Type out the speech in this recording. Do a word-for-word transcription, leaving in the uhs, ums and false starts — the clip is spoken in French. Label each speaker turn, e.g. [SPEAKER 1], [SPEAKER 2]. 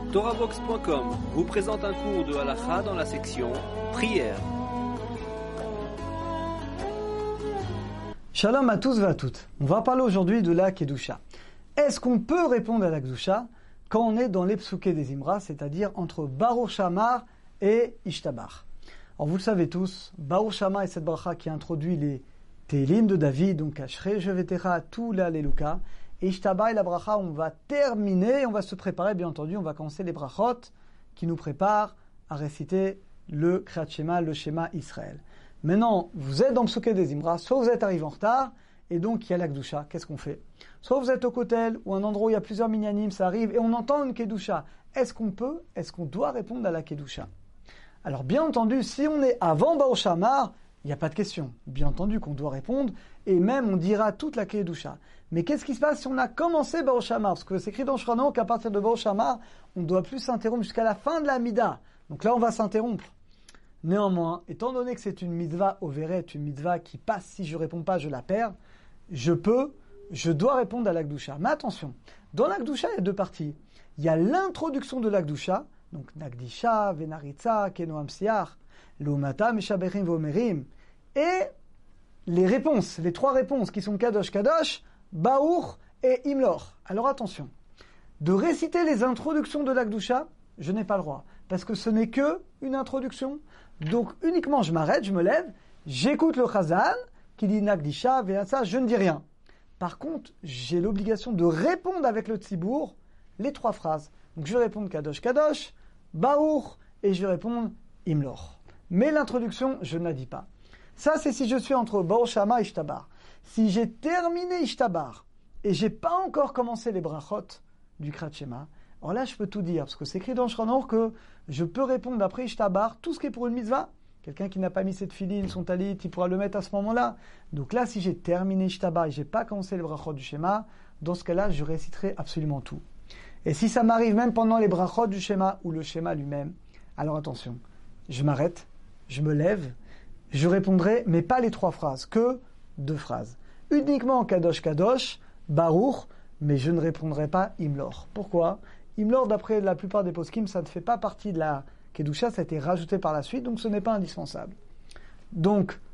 [SPEAKER 1] Torahbox point com vous présente un cours de halakha dans la section prière.
[SPEAKER 2] Shalom à tous et à toutes. On va parler aujourd'hui de la Kedusha. Est-ce qu'on peut répondre à la Kedusha quand on est dans les psuké des Imra, c'est-à-dire entre Baruch Shamar et Ishtabar? Alors vous le savez tous, Baruch Shamar est cette bracha qui introduit les Télim de David, donc Ashrei Shevetecha tout l'Alleluka. Et Ishtabar et la bracha, on va terminer, on va se préparer, bien entendu, on va commencer les brachot qui nous préparent à réciter le Kriyat Shema, le Shema Israël. Maintenant, vous êtes dans le psuké des Imra, soit vous êtes arrivé en retard, et donc il y a la Kedusha, qu'est-ce qu'on fait? Soit vous êtes au kotel, ou un endroit où il y a plusieurs minyanim, ça arrive, et on entend une Kedusha. Est-ce qu'on peut, est-ce qu'on doit répondre à la Kedusha? Alors bien entendu, si on est avant Baruch Shamar, il n'y a pas de question. Bien entendu qu'on doit répondre, et même on dira toute la Kedusha. Mais qu'est-ce qui se passe si on a commencé Baruch Shamar? Parce que c'est écrit dans Shulchan Aruch qu'à partir de Baruch Shamar, on ne doit plus s'interrompre jusqu'à la fin de la Mida. Donc là, on va s'interrompre. Néanmoins, étant donné que c'est une mitzvah overet, une mitzvah qui passe, si je ne réponds pas, je la perds, je peux, je dois répondre à la Kedusha. Mais attention, dans la Kedusha, il y a deux parties. Il y a l'introduction de la Kedusha, donc Nagdisha, Venaritza, Kenoam Siach, L'Umata, Meshaberim, Vomerim, et les réponses, les trois réponses qui sont Kadosh, Kadosh, Baour et Imlor. Alors attention, de réciter les introductions de la Kedusha, je n'ai pas le droit, parce que ce n'est que une introduction. Donc uniquement je m'arrête, je me lève, j'écoute le Chazan, qui dit Nagdisha, Venaritza, je ne dis rien. Par contre, j'ai l'obligation de répondre avec le Tzibour les trois phrases. Donc je vais répondre Kadosh, Kadosh, Baour, et je vais répondre Imlor. Mais l'introduction, je ne la dis pas. Ça, c'est si je suis entre Baruch Shamar et Ishtabar. Si j'ai terminé Ishtabar, et j'ai pas encore commencé les brachot du Kriyat Shema, alors là, je peux tout dire, parce que c'est écrit dans Shulchan Aruch que je peux répondre après Ishtabar, tout ce qui est pour une mitzvah. Quelqu'un qui n'a pas mis cette filine, son talit, il pourra le mettre à ce moment-là. Donc là, si j'ai terminé Ishtabar et j'ai pas commencé les brachot du Shema, dans ce cas-là, je réciterai absolument tout. Et si ça m'arrive même pendant les brachot du Shema, ou le Shema lui-même, alors attention, je m'arrête, je me lève, je répondrai, mais pas les trois phrases, que deux phrases. Uniquement Kadosh Kadosh, Baruch, mais je ne répondrai pas Imlor. Pourquoi? Imlor, d'après la plupart des poskim, ça ne fait pas partie de la Kedusha, ça a été rajouté par la suite, donc ce n'est pas indispensable. Donc,